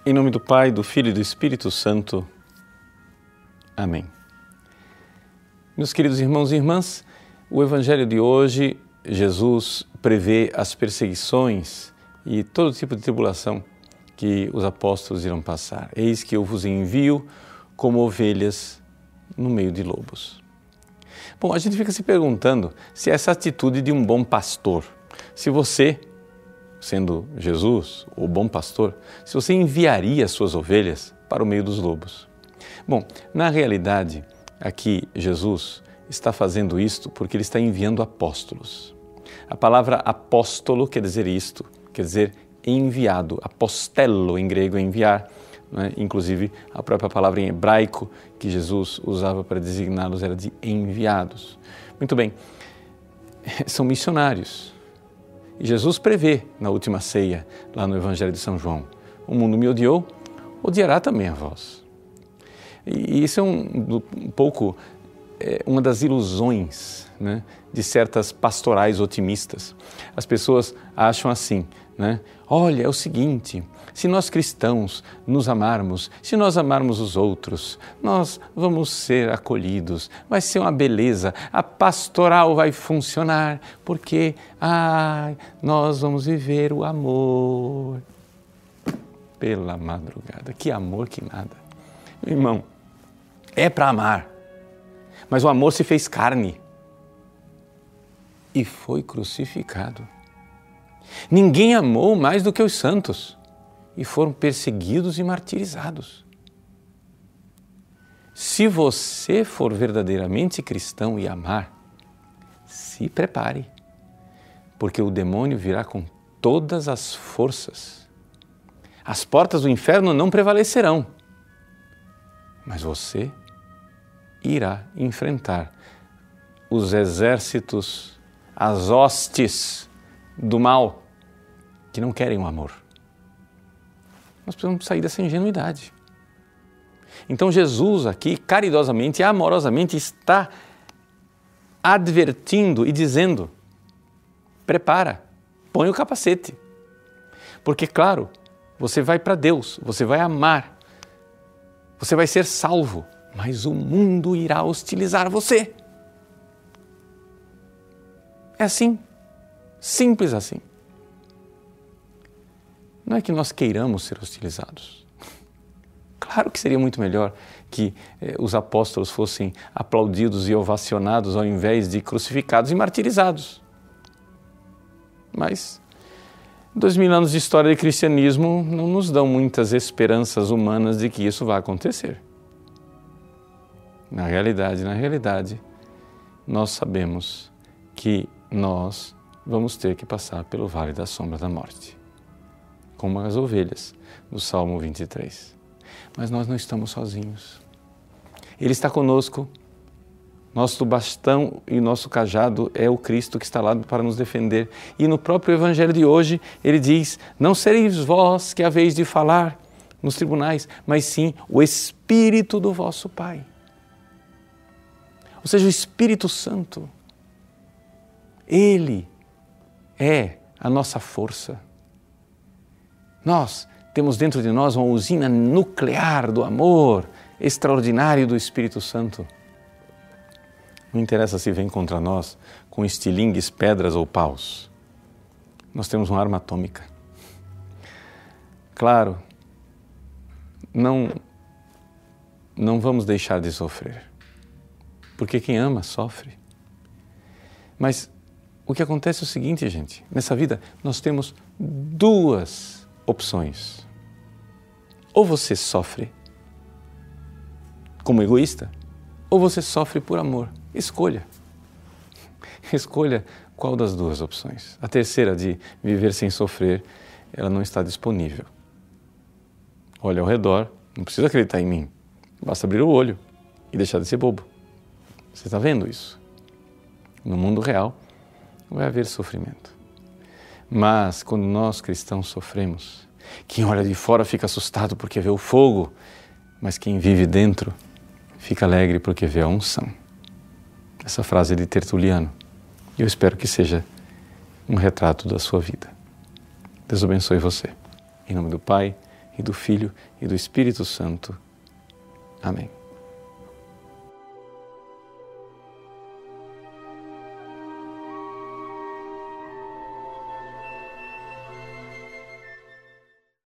Em nome do Pai, do Filho e do Espírito Santo. Amém. Meus queridos irmãos e irmãs, o Evangelho de hoje, Jesus prevê as perseguições e todo tipo de tribulação que os apóstolos irão passar. Eis que eu vos envio como ovelhas no meio de lobos. Bom, a gente fica se perguntando se essa atitude de um bom pastor, se você, sendo Jesus, o bom pastor, se você enviaria as suas ovelhas para o meio dos lobos. Bom, na realidade, aqui Jesus está fazendo isto porque ele está enviando apóstolos. A palavra apóstolo quer dizer isto, quer dizer enviado. Apostello em grego é enviar, né? Inclusive a própria palavra em hebraico que Jesus usava para designá-los era de enviados. Muito bem, são missionários. E Jesus prevê na última ceia, lá no Evangelho de São João, o mundo me odiou, odiará também a vós. E isso é um pouco uma das ilusões, né, de certas pastorais otimistas. As pessoas acham assim, né? Olha, é o seguinte, se nós cristãos nos amarmos, se nós amarmos os outros, nós vamos ser acolhidos, vai ser uma beleza, a pastoral vai funcionar, porque nós vamos viver o amor. Pela madrugada, que amor que nada. Meu irmão, é para amar, mas o amor se fez carne e foi crucificado. Ninguém amou mais do que os santos e foram perseguidos e martirizados. Se você for verdadeiramente cristão e amar, se prepare, porque o demônio virá com todas as forças. As portas do inferno não prevalecerão, mas você irá enfrentar os exércitos, as hostes do mal que não querem o amor. Nós precisamos sair dessa ingenuidade. Então Jesus aqui, caridosamente e amorosamente, está advertindo e dizendo: prepara, põe o capacete. Porque, claro, você vai para Deus, você vai amar, você vai ser salvo, mas o mundo irá hostilizar você. É assim, simples assim. Não é que nós queiramos ser hostilizados. Claro que seria muito melhor que os apóstolos fossem aplaudidos e ovacionados ao invés de crucificados e martirizados. Mas 2000 anos de história de cristianismo não nos dão muitas esperanças humanas de que isso vá acontecer. Na realidade, nós sabemos que nós vamos ter que passar pelo vale da sombra da morte, como as ovelhas do Salmo 23. Mas nós não estamos sozinhos. Ele está conosco. Nosso bastão e nosso cajado é o Cristo que está lá para nos defender. E no próprio Evangelho de hoje, ele diz: não sereis vós que haveis de falar nos tribunais, mas sim o Espírito do vosso Pai. Ou seja, o Espírito Santo. Ele é a nossa força. Nós temos dentro de nós uma usina nuclear do amor extraordinário do Espírito Santo. Não interessa se vem contra nós com estilingues, pedras ou paus. Nós temos uma arma atômica. Claro, não vamos deixar de sofrer, porque quem ama sofre. Mas o que acontece é o seguinte, gente, nessa vida nós temos duas opções. Ou você sofre como egoísta, ou você sofre por amor. Escolha. Escolha qual das duas opções. A terceira, de viver sem sofrer, ela não está disponível. Olha ao redor, não precisa acreditar em mim. Basta abrir o olho e deixar de ser bobo. Você está vendo isso? No mundo real vai haver sofrimento. Mas quando nós cristãos sofremos, quem olha de fora fica assustado porque vê o fogo, mas quem vive dentro fica alegre porque vê a unção. Essa frase é de Tertuliano. E eu espero que seja um retrato da sua vida. Deus abençoe você. Em nome do Pai, e do Filho e do Espírito Santo. Amém.